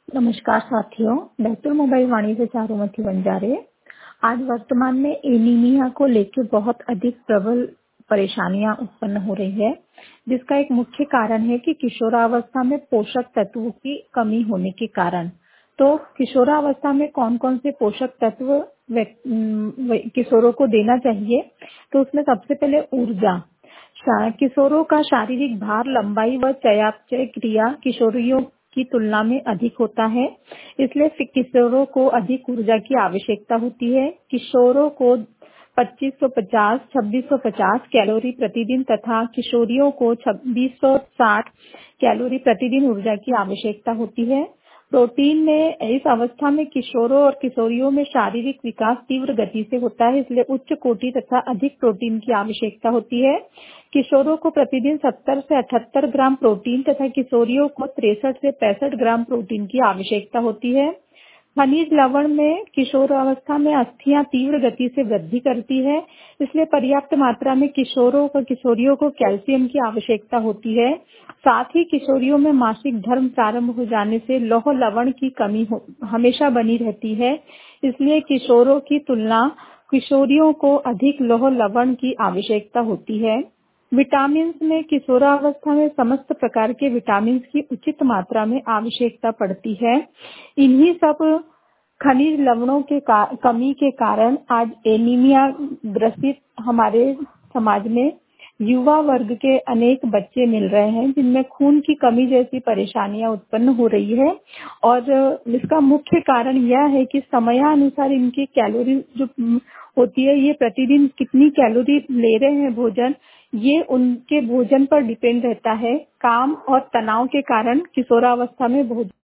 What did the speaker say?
नमस्कार साथियों, बैतूल मोबाइल वाणी से चारुमती बंजारे। आज वर्तमान में एनीमिया को लेकर बहुत अधिक प्रबल परेशानियां उत्पन्न हो रही है, जिसका एक मुख्य कारण है कि किशोरावस्था में पोषक तत्वों की कमी होने के कारण। तो किशोरावस्था में कौन-कौन से पोषक तत्व किशोरों को देना चाहिए? तो उसमें सबसे पहले ऊर्जा। किशोरों का शारीरिक भार, लंबाई व चयापचय क्रिया किशोरियों की तुलना में अधिक होता है, इसलिए किशोरों को अधिक ऊर्जा की आवश्यकता होती है। किशोरों को 2550 2650 कैलोरी प्रतिदिन तथा किशोरियों को 2660 कैलोरी प्रतिदिन ऊर्जा की आवश्यकता होती है। प्रोटीन में इस अवस्था में किशोरों और किशोरियों में शारीरिक विकास तीव्र गति से होता है, इसलिए उच्च कोटि तथा अधिक प्रोटीन की आवश्यकता होती है। किशोरों को प्रतिदिन 70 से 78 ग्राम प्रोटीन तथा किशोरियों को 63 से 65 ग्राम प्रोटीन की आवश्यकता होती है। खनिज लवण में किशोरावस्था में अस्थियां तीव्र गति से वृद्धि करती है, इसलिए पर्याप्त मात्रा में किशोरों व किशोरियों को कैल्शियम की आवश्यकता होती है। साथ ही किशोरियों में मासिक धर्म प्रारंभ हो जाने से लौह लवण की कमी हमेशा बनी रहती है, इसलिए किशोरों की तुलना किशोरियों को अधिक लौह लवण की आवश्यकता होती है। विटामिन में किशोरावस्था में समस्त प्रकार के विटामिन की उचित मात्रा में आवश्यकता पड़ती है। इन्हीं सब खनिज लवणों के कमी के कारण आज एनीमिया ग्रसित हमारे समाज में युवा वर्ग के अनेक बच्चे मिल रहे हैं, जिनमें खून की कमी जैसी परेशानियां उत्पन्न हो रही है। और इसका मुख्य कारण यह है कि समयानुसार इनकी कैलोरी जो होती है, ये प्रतिदिन कितनी कैलोरी ले रहे हैं भोजन, ये उनके भोजन पर डिपेंड रहता है। काम और तनाव के कारण किशोरावस्था में बहुत